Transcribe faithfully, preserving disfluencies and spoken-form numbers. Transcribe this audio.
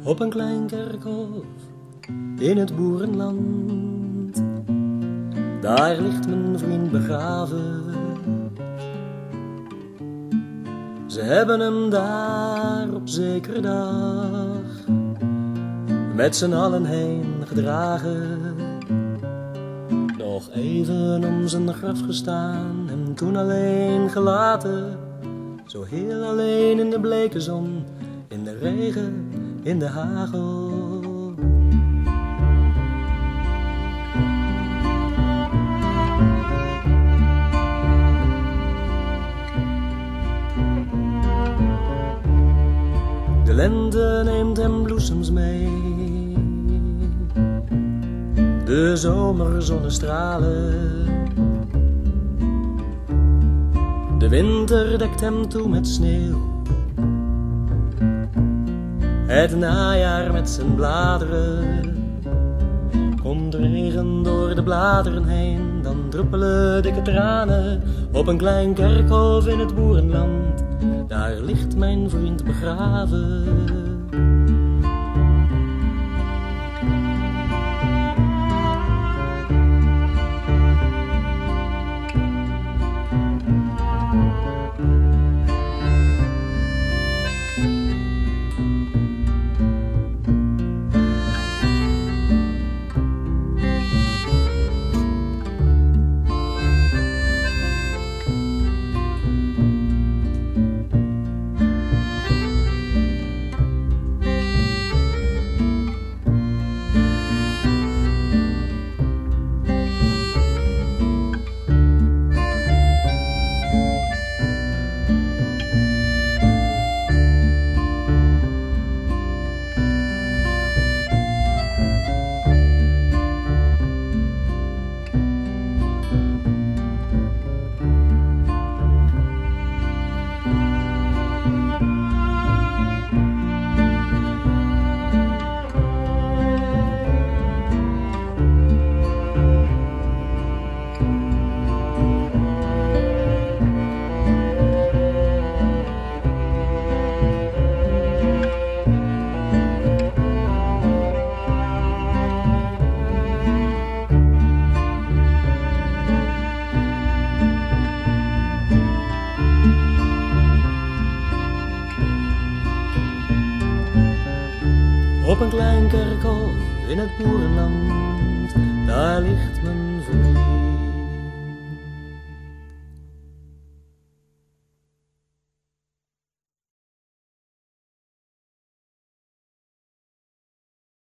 op een klein kerkhof in het boerenland. Daar ligt mijn vriend begraven. Ze hebben hem daar op zekere dag met z'n allen heen gedragen. Nog even om zijn graf gestaan en toen alleen gelaten. Zo heel alleen in de bleke zon, in de regen, in de hagel. De lente neemt hem bloesems mee, de zomerzonnestralen. De winter dekt hem toe met sneeuw, het najaar met zijn bladeren. Komt regen door de bladeren heen, dan druppelen dikke tranen op een klein kerkhof in het boerenland. Daar ligt mijn vriend begraven. Op een klein kerkhof in het boerenland, daar ligt mijn vriend.